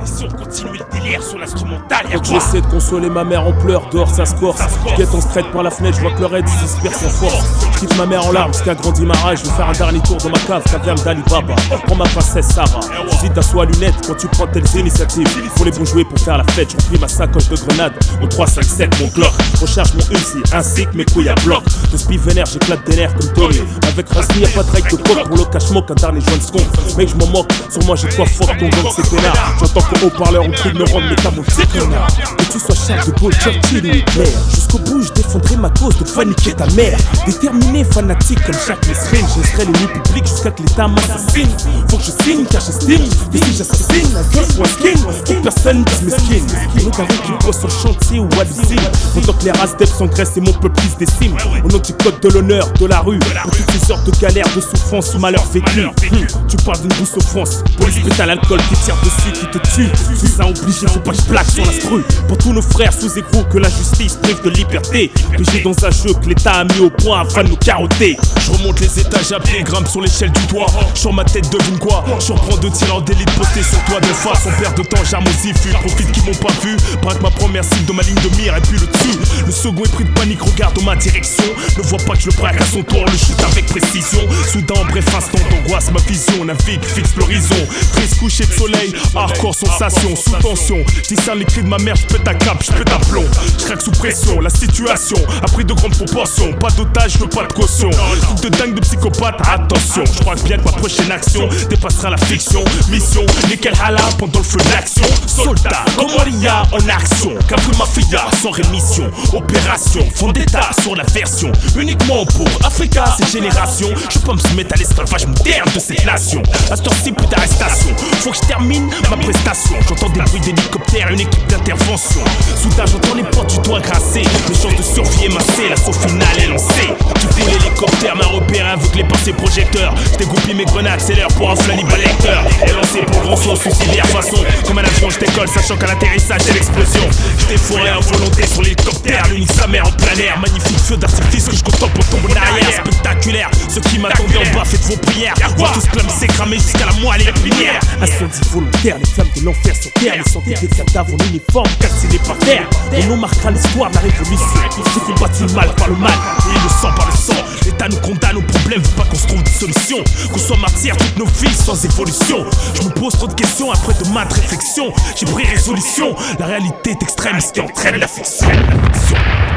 mission, continuer le délire sur l'instrumental. Quand j'essaie de consoler ma mère en pleurs, dehors ça se corse. Guette en straight par la fenêtre, je vois que le raid s'inspire sans force. Je quitte ma mère en larmes, jusqu'à grandi ma rage. Je vais faire un dernier tour dans ma cave, caverne d'Ali Baba. Prends ma princesse Sarah, j'hésite d'asseoir à lunettes quand tu prends telles initiatives. Pour les bons jouets pour faire la fête, je remplis ma sacoche de grenades. Mon 357, mon Glock, recharge mon Uzi, ainsi que mes couilles à bloc. De speed vénère, j'éclate des nerfs comme Tommy. Avec Rusty, y'a pas de règle de coke pour le cash moque, un dernier joint de seconde. Mec, je m'en moque, sur moi j'ai quoi fuck ton gang, c'est peinard. J'entends qu'au haut-parleur ou plus de neurones, mais t'as mon petit connard. Que tu sois Charles de Gaulle, Churchill ou Hitler, jusqu'au bout je défendrai ma cause de paniquer ta mère. Déterminé, fanatique comme chaque mesrine, je laisserai les nuits publiques jusqu'à que l'état m'assassine. Faut que je signe car j'estime, ici j'assassine, un gosse ou un skin, pour personne dise mesquine. Nous t'avons qui bosse sur chantier ou à l'usine. Autant que les races d'Ep s'engraissent et mon peuple se décime. Au nom du code de l'honneur, de la rue, pour toutes ces heures de galère, de souffrance ou malheur vécu. Tu parles d'une douce offense, police pète à l'alcool qui tire dessus, qui te tue. Sous ça obligé, faut pas que je plaque sur l'instru. Pour tous nos frères sous écrou que la justice prive de liberté. Pigé dans un jeu que l'état a mis au point afin de nous carotter. Je remonte les étages à pied, grimpe sur l'échelle du toit. Sur ma tête devine quoi, surprends deux tirs en d'élite postés sur toi de face. On perd de temps, j'arme aux ifus, profite qu'ils m'ont pas vu. Braque ma première cible de ma ligne de mire et puis le dessus. Le second est pris de panique, regarde dans ma direction. Ne vois pas que je le braque à son tour, le shoot avec précision. Soudain en bref instant d'angoisse, ma vision navigue, fixe l'horizon. Triste coucher de soleil, hardcore sensation, sous tension. J'discerne les cris de ma mère, j'pète un cap, j'pète un plomb. J'craque sous pression, la situation a pris de grandes proportions. Pas d'otage, pas de caution. Truc de dingue de psychopathe, attention. J'crois bien que ma prochaine action dépassera la fiction. Mission, nickel hala pendant le feu d'action. Soldat, comme Waria en action. Capri Mafia, sans rémission. Opération, vendetta sur la version. Uniquement pour Africa, cette génération. Je peux me soumettre à l'esclavage moderne de cette nation. À cette heure-ci, plus d'arrestation. Faut que je termine ma prestation. J'entends des bruits d'hélicoptères, une équipe d'intervention. Soudain, j'entends les portes du toit grasser. Les chances de survie émancées, l'assaut final est lancé. Du coup, l'hélicoptère m'a repéré avec les pensées projecteurs. J'dégoupille mes grenades, c'est l'heure pour un flaniba lecteur. Et lancé pour grand saut, suicidaire façon. Comme un avion, j'décolle, sachant qu'à l'atterrissage, c'est l'explosion. J'étais fourré en volonté sur l'hélicoptère, l'unique sa mère en plein air. Magnifique feu d'artifice que je contemple pour tomber en arrière. Spectaculaire, ceux qui m'attendaient en bas, faites vos prières. Voir tout ce club s'écramer jusqu'à la moelle et la pinière. Incendie volontaire, les flammes de l'enfer sur terre. Les santé des cadavres en uniforme, calcinés par terre. Mon nom marquera l'histoire de la révolution. J'ai combattu le mal par le mal et le sang par le sang. L'État nous condamne aux problèmes, veut pas qu'on se trouve des solutions. Qu'on soit martyrs toutes nos vies sans évolution. Je me pose trop de questions après de maintes réflexions. J'ai pris résolution, la réalité est extrême, ce qui entraîne la fiction.